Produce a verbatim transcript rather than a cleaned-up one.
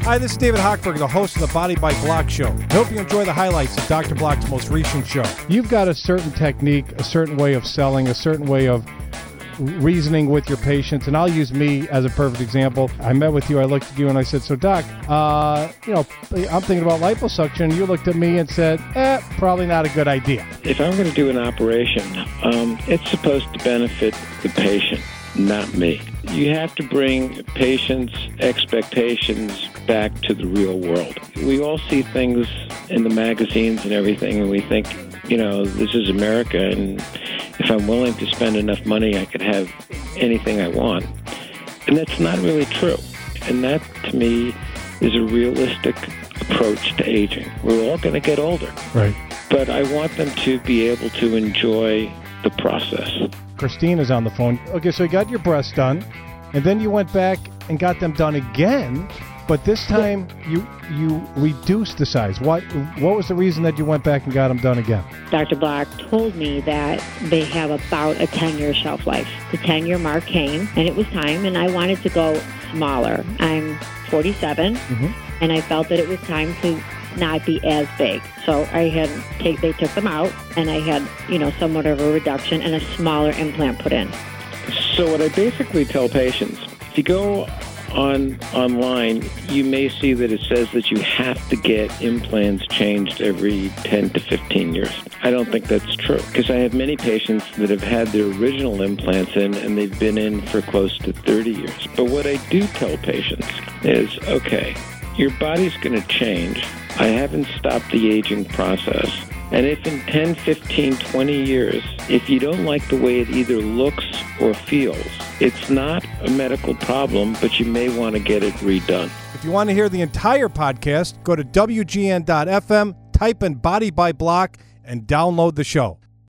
Hi, this is David Hochberg, the host of the Body by Block Show. I hope you enjoy the highlights of Doctor Block's most recent show. You've got a certain technique, a certain way of selling, a certain way of reasoning with your patients, and I'll use me as a perfect example. I met with you, I looked at you, and I said, so Doc, uh, you know, I'm thinking about liposuction. You looked at me and said, eh, probably not a good idea. If I'm going to do an operation, um, it's supposed to benefit the patient, not me. You have to bring patients' expectations back to the real world. We all see things in the magazines and everything, and we think, you know, this is America, and if I'm willing to spend enough money, I could have anything I want. And that's not really true. And that, to me, is a realistic approach to aging. We're all going to get older. Right. But I want them to be able to enjoy the process. Christine is on the phone. Okay, so you got your breasts done, and then you went back and got them done again, but this time you you reduced the size. What what was the reason that you went back and got them done again? Doctor Block told me that they have about a ten-year shelf life. The ten-year mark came, and it was time, and I wanted to go smaller. I'm forty-seven, mm-hmm. and I felt that it was time to not be as big. So I had take they took them out, and I had, you know, somewhat of a reduction and a smaller implant put in. So what I basically tell patients, if you go on online, you may see that it says that you have to get implants changed every ten to fifteen years. I don't think that's true, because I have many patients that have had their original implants in, and they've been in for close to thirty years. But what I do tell patients is, okay, your body's going to change. I haven't stopped the aging process. And if in ten, fifteen, twenty years, if you don't like the way it either looks or feels, it's not a medical problem, but you may want to get it redone. If you want to hear the entire podcast, go to W G N dot F M, type in Body by Block, and download the show.